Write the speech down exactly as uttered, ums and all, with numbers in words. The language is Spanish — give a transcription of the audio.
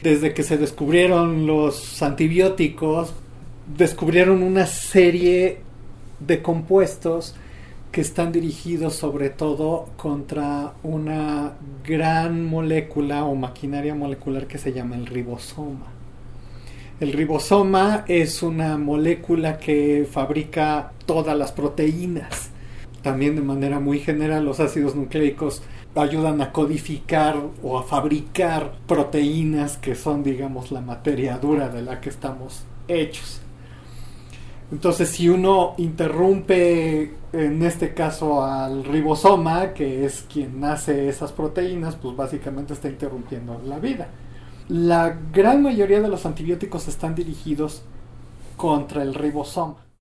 Desde que se descubrieron los antibióticos, descubrieron una serie de compuestos que están dirigidos sobre todo contra una gran molécula o maquinaria molecular que se llama el ribosoma. El ribosoma es una molécula que fabrica todas las proteínas. También de manera muy general los ácidos nucleicos ayudan a codificar o a fabricar proteínas que son, digamos, la materia dura de la que estamos hechos. Entonces, si uno interrumpe, en este caso, al ribosoma, que es quien hace esas proteínas, pues básicamente está interrumpiendo la vida. La gran mayoría de los antibióticos están dirigidos contra el ribosoma.